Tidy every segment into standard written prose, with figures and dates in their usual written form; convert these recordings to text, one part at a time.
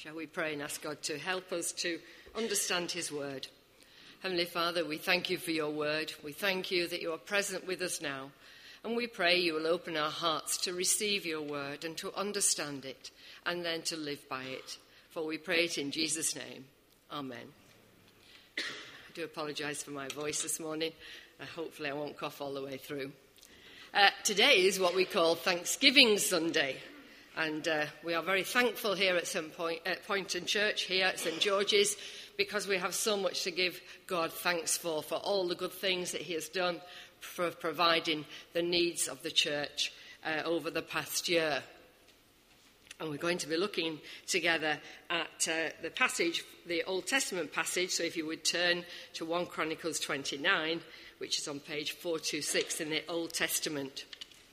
Shall we pray and ask God to help us to understand his word? Heavenly Father, we thank you for your word. We thank you that you are present with us now. And we pray you will open our hearts to receive your word and to understand it and then to live by it. For we pray it in Jesus' name. Amen. I do apologise for my voice this morning. Hopefully I won't cough all the way through. Today is what we call Thanksgiving Sunday. And we are very thankful here at Poynton Church, here at St George's, because we have so much to give God thanks for all the good things that he has done for providing the needs of the church over the past year. And we're going to be looking together at the passage, the Old Testament passage. So if you would turn to 1 Chronicles 29, which is on page 426 in the Old Testament.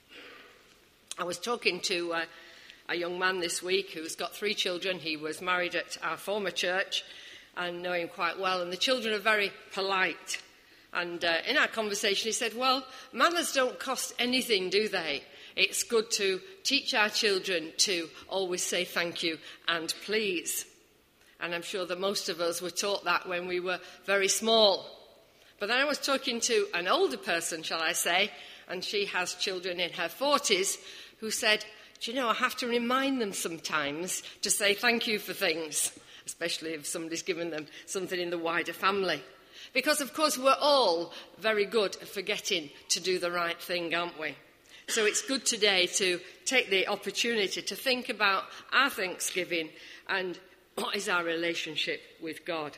I was talking to a young man this week who's got 3 children. He was married at our former church and know him quite well. And the children are very polite. And in our conversation, he said, well, manners don't cost anything, do they? It's good to teach our children to always say thank you and please. And I'm sure that most of us were taught that when we were very small. But then I was talking to an older person, shall I say, and she has children in her 40s, who said, do you know, I have to remind them sometimes to say thank you for things, especially if somebody's given them something in the wider family. Because, of course, we're all very good at forgetting to do the right thing, aren't we? So it's good today to take the opportunity to think about our Thanksgiving and what is our relationship with God.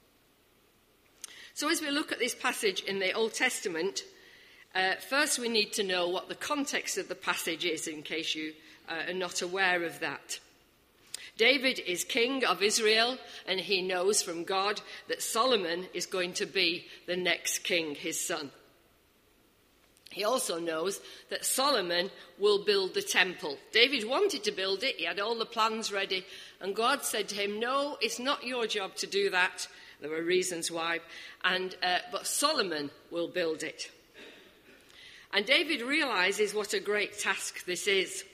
So as we look at this passage in the Old Testament, first we need to know what the context of the passage is, in case you are not aware of that. David is king of Israel, and he knows from God that Solomon is going to be the next king, his son. He also knows that Solomon will build the temple. David wanted to build it. He had all the plans ready. And God said to him, no, it's not your job to do that. There were reasons why. But Solomon will build it. And David realizes what a great task this is.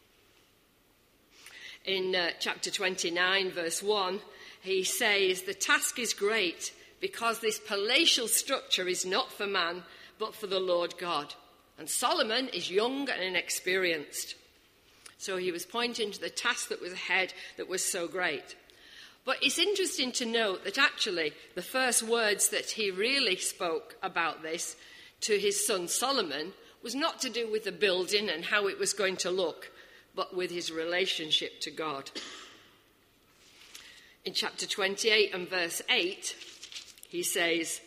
In chapter 29, verse 1, he says, the task is great because this palatial structure is not for man, but for the Lord God. And Solomon is young and inexperienced. So he was pointing to the task that was ahead that was so great. But it's interesting to note that actually the first words that he really spoke about this to his son Solomon was not to do with the building and how it was going to look, but with his relationship to God. In chapter 28 and verse 8, he says,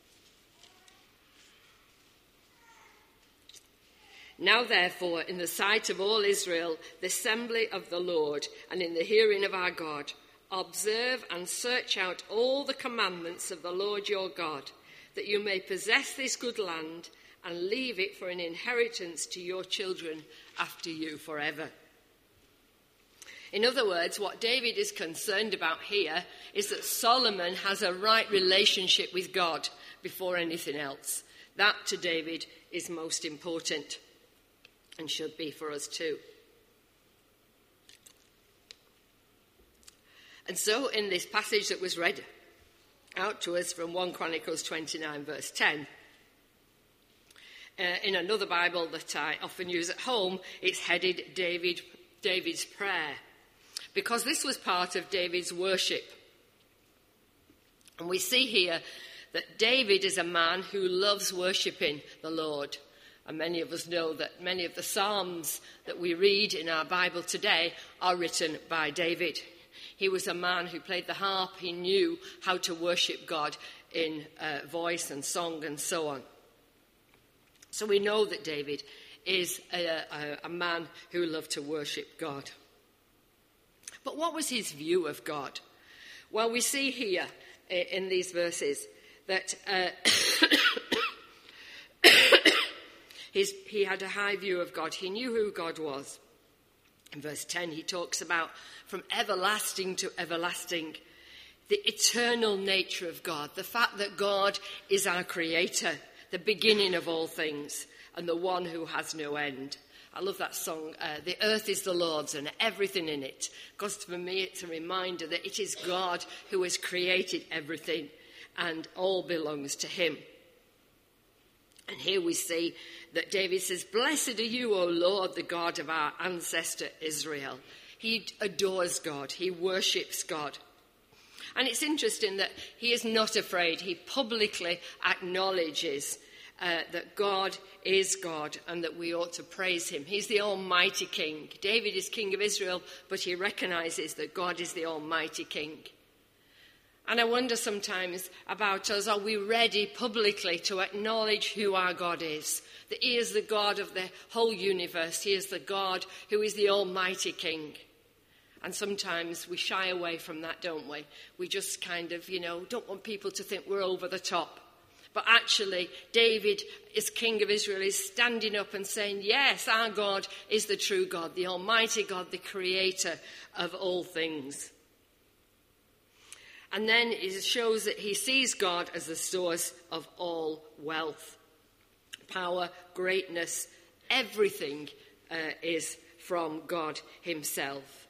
now therefore, in the sight of all Israel, the assembly of the Lord, and in the hearing of our God, observe and search out all the commandments of the Lord your God, that you may possess this good land and leave it for an inheritance to your children after you forever. In other words, what David is concerned about here is that Solomon has a right relationship with God before anything else. That, to David, is most important and should be for us too. And so in this passage that was read out to us from 1 Chronicles 29, verse 10, in another Bible that I often use at home, it's headed David's Prayer, because this was part of David's worship. And we see here that David is a man who loves worshipping the Lord. And many of us know that many of the Psalms that we read in our Bible today are written by David. He was a man who played the harp. He knew how to worship God in voice and song and so on. So we know that David is a man who loved to worship God. But what was his view of God? Well, we see here in these verses that he had a high view of God. He knew who God was. In verse 10, he talks about from everlasting to everlasting, the eternal nature of God, the fact that God is our creator, the beginning of all things, and the one who has no end. I love that song, The Earth is the Lord's and everything in it. Because for me it's a reminder that it is God who has created everything and all belongs to him. And here we see that David says, "Blessed are you, O Lord, the God of our ancestor Israel." He adores God. He worships God. And it's interesting that he is not afraid. He publicly acknowledges that God is God and that we ought to praise him. He's the Almighty King. David is King of Israel, but he recognizes that God is the Almighty King. And I wonder sometimes about us, are we ready publicly to acknowledge who our God is? That he is the God of the whole universe. He is the God who is the Almighty King. And sometimes we shy away from that, don't we? We just kind of, don't want people to think we're over the top. But actually, David, as King of Israel, is standing up and saying, yes, our God is the true God, the Almighty God, the creator of all things. And then it shows that he sees God as the source of all wealth, power, greatness, everything is from God himself.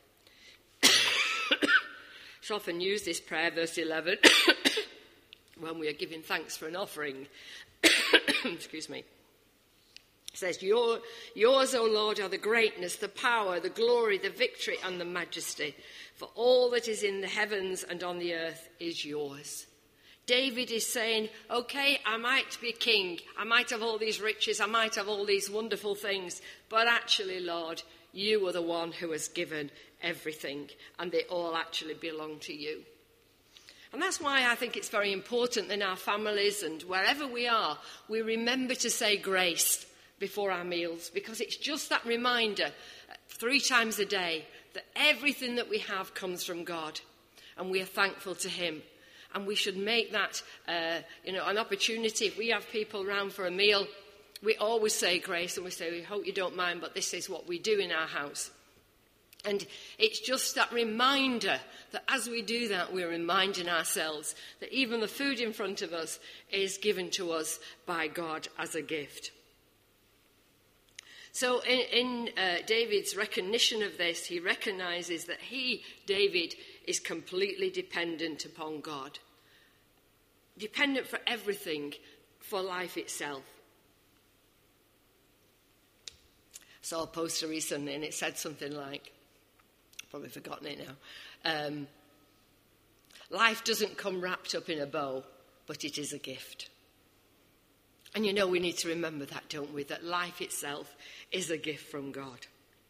I often use this prayer, verse 11, when we are giving thanks for an offering. Excuse me. It says, yours, O Lord, are the greatness, the power, the glory, the victory, and the majesty. For all that is in the heavens and on the earth is yours. David is saying, okay, I might be king. I might have all these riches. I might have all these wonderful things. But actually, Lord, you are the one who has given everything, and they all actually belong to you. And that's why I think it's very important in our families and wherever we are, we remember to say grace before our meals, because it's just that reminder 3 times a day that everything that we have comes from God, and we are thankful to him. And we should make that an opportunity. If we have people around for a meal, we always say grace, and we say, we hope you don't mind, but this is what we do in our house. And it's just that reminder that as we do that, we're reminding ourselves that even the food in front of us is given to us by God as a gift. So in David's recognition of this, he recognizes that David, is completely dependent upon God. Dependent for everything, for life itself. I saw a poster recently and it said something like, probably forgotten it now. Life doesn't come wrapped up in a bow, but it is a gift. And we need to remember that, don't we? That life itself is a gift from God.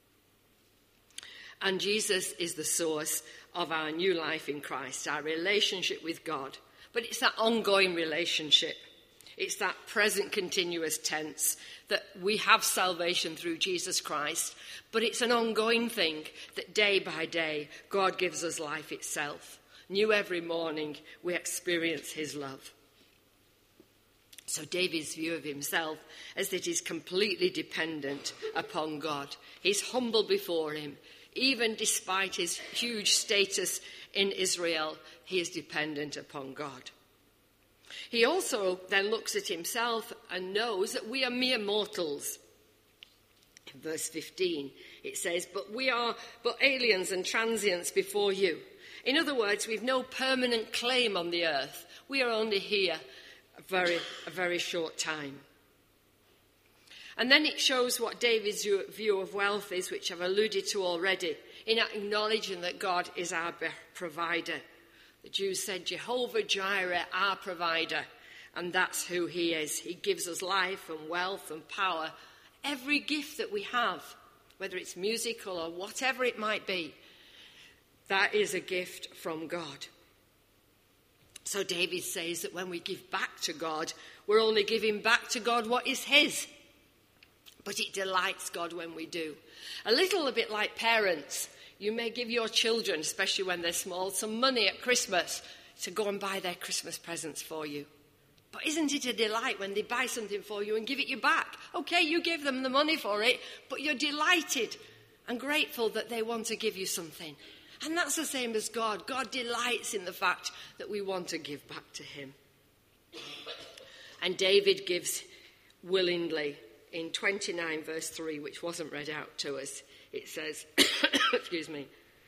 And Jesus is the source of our new life in Christ, our relationship with God. But it's that ongoing relationship. It's that present continuous tense that we have salvation through Jesus Christ. But it's an ongoing thing that day by day God gives us life itself. New every morning we experience his love. So David's view of himself is that he's completely dependent upon God. He's humble before him. Even despite his huge status in Israel, he is dependent upon God. He also then looks at himself and knows that we are mere mortals. In verse 15, it says, but we are but aliens and transients before you. In other words, we've no permanent claim on the earth. We are only here a very short time. And then it shows what David's view of wealth is, which I've alluded to already, in acknowledging that God is our provider. The Jews said, Jehovah Jireh, our provider, and that's who he is. He gives us life and wealth and power. Every gift that we have, whether it's musical or whatever it might be, that is a gift from God. So David says that when we give back to God, we're only giving back to God what is his. But it delights God when we do. A little bit like parents. You may give your children, especially when they're small, some money at Christmas to go and buy their Christmas presents for you. But isn't it a delight when they buy something for you and give it you back? Okay, you gave them the money for it, but you're delighted and grateful that they want to give you something. And that's the same as God. God delights in the fact that we want to give back to him. And David gives willingly. in 29 verse 3, which wasn't read out to us. It says, excuse me,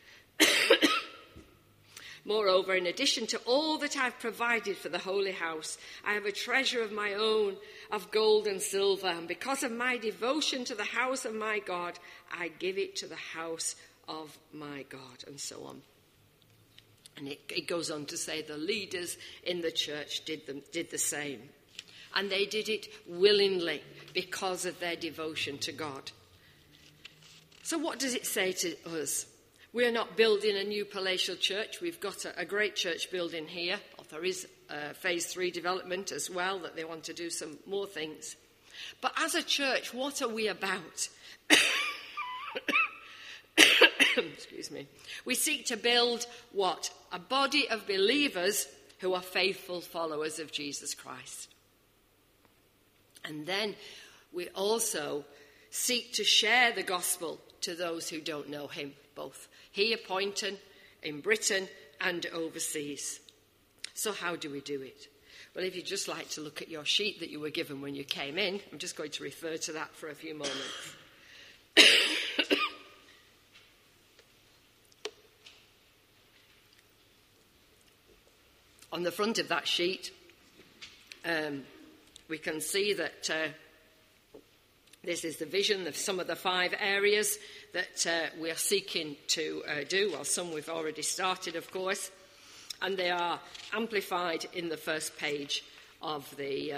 moreover, in addition to all that I've provided for the holy house, I have a treasure of my own of gold and silver, and because of my devotion to the house of my God, I give it to the house of my God, and so on. And it goes on to say the leaders in the church did the same. And they did it willingly because of their devotion to God. So what does it say to us? We're not building a new palatial church. We've got a great church building here. There is phase 3 development as well, that they want to do some more things. But as a church, what are we about? Excuse me. We seek to build what? A body of believers who are faithful followers of Jesus Christ. And then we also seek to share the gospel to those who don't know him, both here, Poynton, in Britain, and overseas. So how do we do it? Well, if you'd just like to look at your sheet that you were given when you came in, I'm just going to refer to that for a few moments. On the front of that sheet, we can see that this is the vision of some of the 5 areas that we are seeking to do. Well, some we've already started, of course, and they are amplified in the first page of the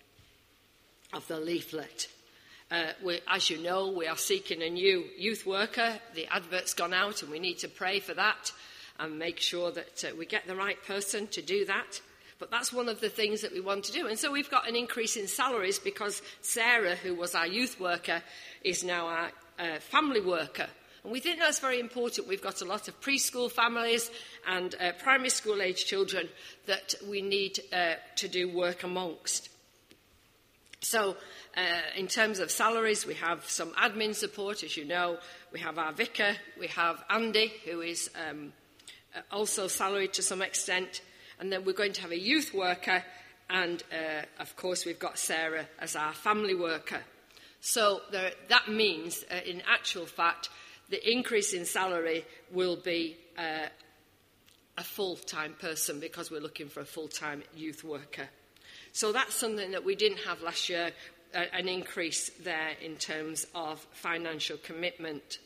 leaflet. As you know, we are seeking a new youth worker. The advert's gone out, and we need to pray for that and make sure that we get the right person to do that. But that's one of the things that we want to do. And so we've got an increase in salaries because Sarah, who was our youth worker, is now our family worker. And we think that's very important. We've got a lot of preschool families and primary school age children that we need to do work amongst. So in terms of salaries, we have some admin support, as you know. We have our vicar. We have Andy, who is also salaried to some extent. And then we're going to have a youth worker, and of course we've got Sarah as our family worker. So that means, in actual fact, the increase in salary will be a full-time person because we're looking for a full-time youth worker. So that's something that we didn't have last year, an increase there in terms of financial commitment.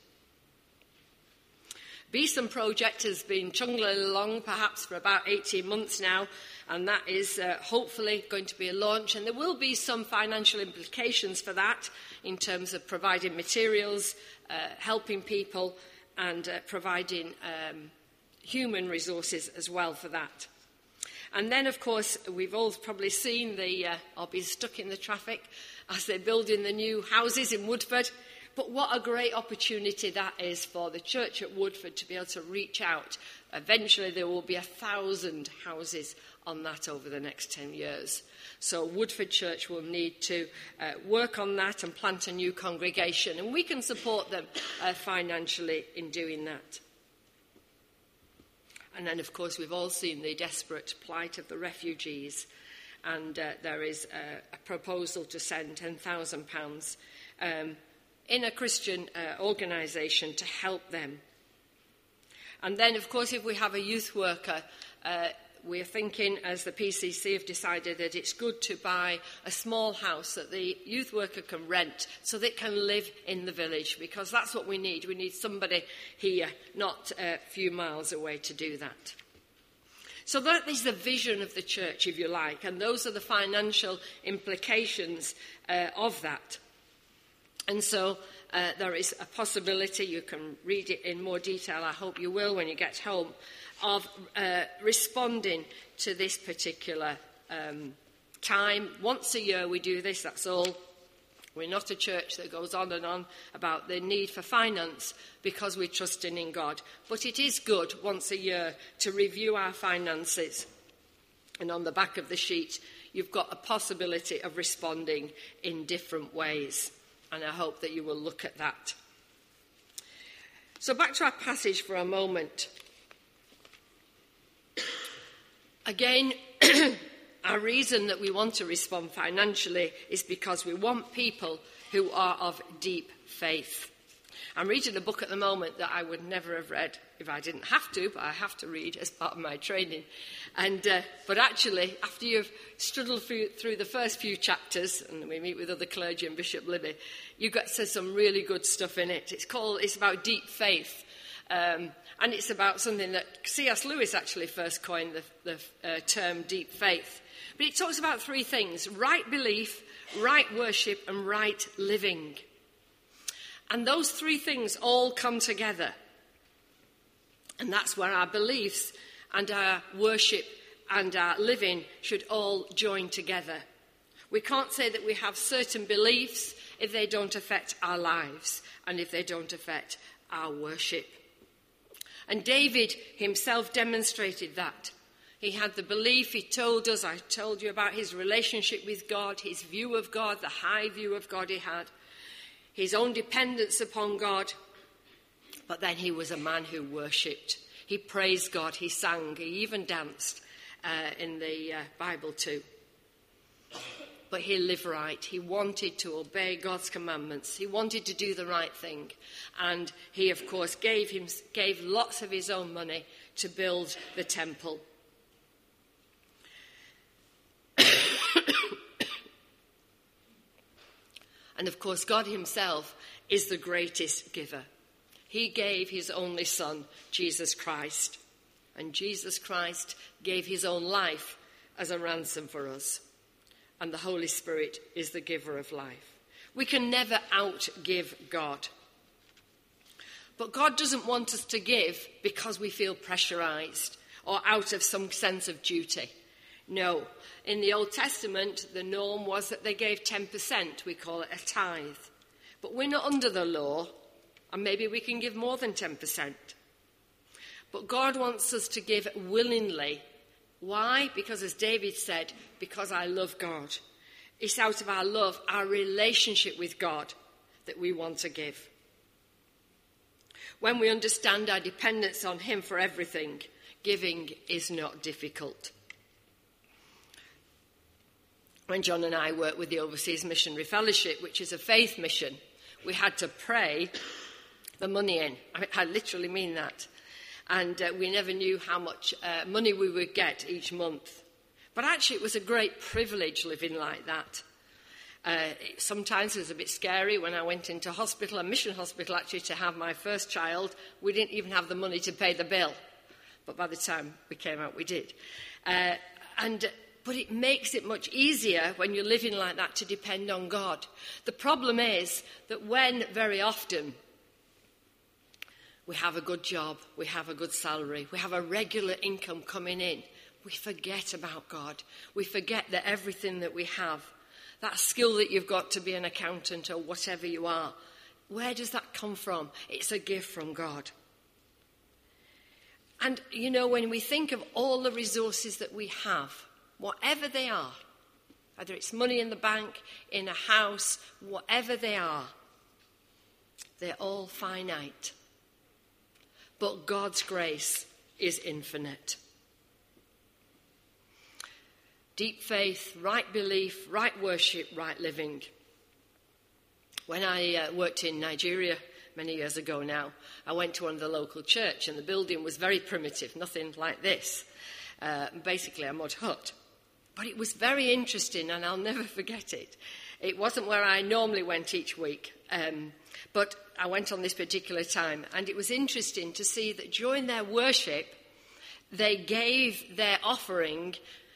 Beeson project has been chungling along perhaps for about 18 months now, and that is hopefully going to be a launch, and there will be some financial implications for that in terms of providing materials, helping people, and providing human resources as well for that. And then, of course, we've all probably seen or been stuck in the traffic as they're building the new houses in Woodford. But what a great opportunity that is for the church at Woodford to be able to reach out. Eventually there will be 1,000 houses on that over the next 10 years. So Woodford Church will need to work on that and plant a new congregation. And we can support them financially in doing that. And then, of course, we've all seen the desperate plight of the refugees. And there is a proposal to send £10,000 in a Christian organisation to help them. And then, of course, if we have a youth worker, we're thinking, as the PCC have decided, that it's good to buy a small house that the youth worker can rent so they can live in the village, because that's what we need. We need somebody here, not a few miles away, to do that. So that is the vision of the church, if you like, and those are the financial implications of that. And so there is a possibility, you can read it in more detail, I hope you will when you get home, of responding to this particular time. Once a year we do this, that's all. We're not a church that goes on and on about the need for finance because we're trusting in God. But it is good once a year to review our finances. And on the back of the sheet, you've got a possibility of responding in different ways. And I hope that you will look at that. So back to our passage for a moment. Again, our reason that we want to respond financially is because we want people who are of deep faith. I'm reading a book at the moment that I would never have read if I didn't have to, but I have to read as part of my training. But actually, after you've struggled through the first few chapters, and we meet with other clergy and Bishop Libby, you get some really good stuff in it. It's about deep faith. And it's about something that C.S. Lewis actually first coined the term deep faith. But it talks about three things: right belief, right worship, and right living. And those three things all come together. And that's where our beliefs and our worship and our living should all join together. We can't say that we have certain beliefs if they don't affect our lives and if they don't affect our worship. And David himself demonstrated that. He had the belief, he told us, I told you about his relationship with God, his view of God, the high view of God he had, his own dependence upon God. But then he was a man who worshipped. He praised God, he sang, he even danced in the Bible too. But he lived right. He wanted to obey God's commandments. He wanted to do the right thing. And he, of course, gave lots of his own money to build the temple. And, of course, God himself is the greatest giver. He gave his only son, Jesus Christ. And Jesus Christ gave his own life as a ransom for us. And the Holy Spirit is the giver of life. We can never outgive God. But God doesn't want us to give because we feel pressurized or out of some sense of duty. No. In the Old Testament, the norm was that they gave 10%. We call it a tithe. But we're not under the law, and maybe we can give more than 10%. But God wants us to give willingly. Why? Because, as David said, because I love God. It's out of our love, our relationship with God, that we want to give. When we understand our dependence on him for everything, giving is not difficult. When John and I worked with the Overseas Missionary Fellowship, which is a faith mission, we had to pray the money in. I literally mean that. And we never knew how much money we would get each month. But actually it was a great privilege living like that. Sometimes it was a bit scary when I went into hospital, a mission hospital actually, to have my first child. We didn't even have the money to pay the bill. But by the time we came out, we did. But it makes it much easier when you're living like that to depend on God. The problem is that when very often we have a good job, we have a good salary, we have a regular income coming in, we forget about God. We forget that everything that we have, that skill that you've got to be an accountant or whatever you are, where does that come from? It's a gift from God. And, you know, when we think of all the resources that we have, whatever they are, whether it's money in the bank, in a house, whatever they are, they're all finite. But God's grace is infinite. Deep faith, right belief, right worship, right living. When I worked in Nigeria many years ago now, I went to one of the local church, and the building was very primitive, nothing like this. Basically a mud hut. But it was very interesting, and I'll never forget it. It wasn't where I normally went each week, but I went on this particular time. And it was interesting to see that during their worship, they gave their offering.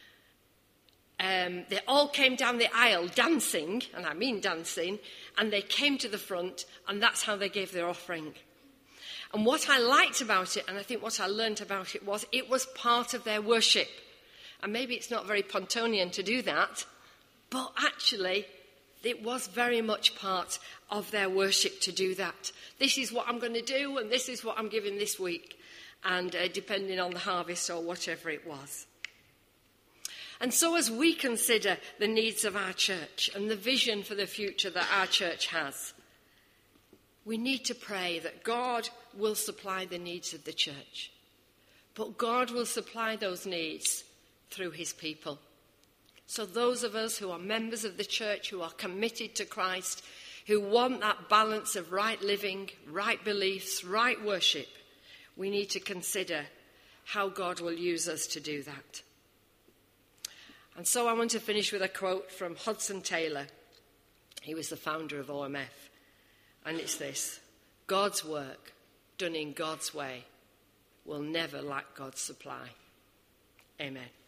They all came down the aisle dancing, and I mean dancing, and they came to the front, and that's how they gave their offering. And what I liked about it, and I think what I learned about it was part of their worship. And maybe it's not very Pontonian to do that, but actually it was very much part of their worship to do that. This is what I'm going to do, and this is what I'm giving this week, and depending on the harvest or whatever it was. And so as we consider the needs of our church and the vision for the future that our church has, we need to pray that God will supply the needs of the church. But God will supply those needs through his people. So those of us who are members of the church, who are committed to Christ, who want that balance of right living, right beliefs, right worship, we need to consider how God will use us to do that. And so I want to finish with a quote from Hudson Taylor. He was the founder of OMF. And it's this: God's work, done in God's way, will never lack God's supply. Amen.